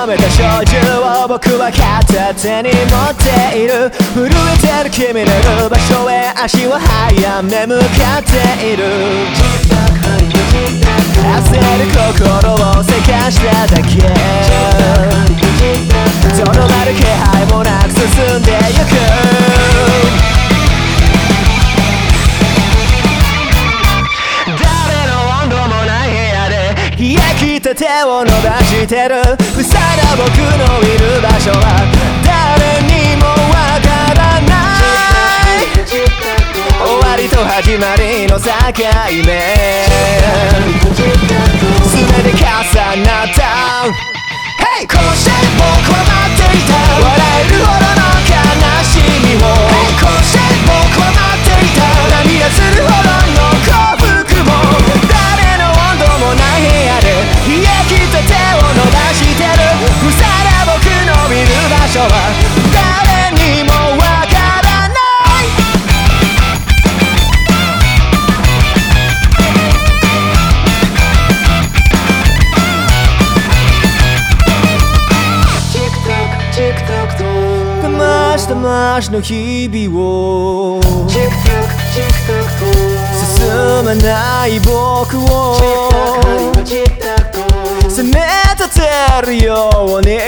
冷めた焼酎を僕は片手に持っている。震えてる君のいる場所へ足を早め向かっている。焦る心をせかしただけ、とどまる気配もなく進んでゆく。誰の温度もない部屋で冷え切った手を伸ばしてる。塞いだ僕のいる場所は誰にもわからない。終わりと始まりの境目、全て重なった。Hey! こうして僕は待っていた。笑えるほどの悲しみも、Hey! こうして僕は待っていた。涙するほどの幸福も。誰の温度もない部屋で冷え切った手を伸ばしてる。塞いだ僕のいる場所は誰にもわからない。騙しの日々を進まない僕を責め立てるように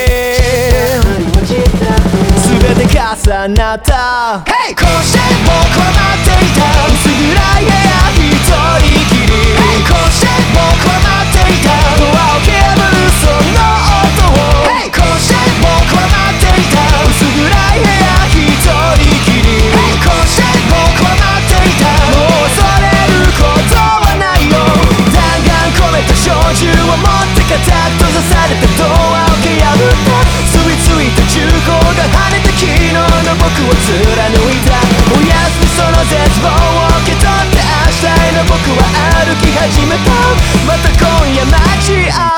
全て重なった。Hey! こうして僕は待っていた。薄暗い部屋一人きり、Hey! こうして僕は待っていた。ドアを蹴るその音を、Hey! こうして僕は待っていた。薄暗い部屋一人きり、Hey! こうして僕は待っていた。もう恐れることはないよ。弾丸込めた小銃を持って固く閉ざされたドアを蹴破った。吸い付いた銃口が跳ねた昨日の僕を貫いた。おやすみその絶望を受け取って明日への僕は歩き始めた。また今夜待ち合う